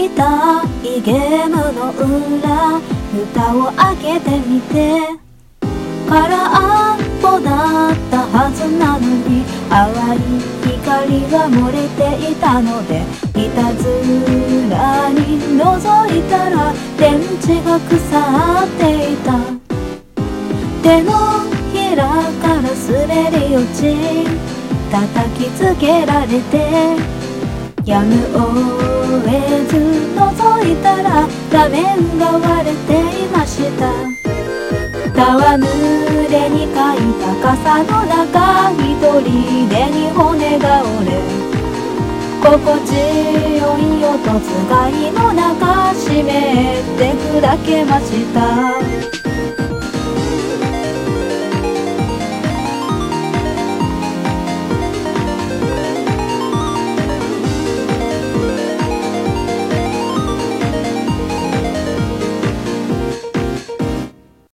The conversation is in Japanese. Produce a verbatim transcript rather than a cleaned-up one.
みたいゲームの裏蓋を開けてみて、空っぽだったはずなのに淡い光が漏れていたので、いたずらに覗いたら電池が腐っていた。手のひらから滑り落ち叩きつけられて、やむを得ず覗いたら画面が割れていました。戯れにかいた傘の中、一人でに骨が折れ、心地よい音使いの中湿って砕けました。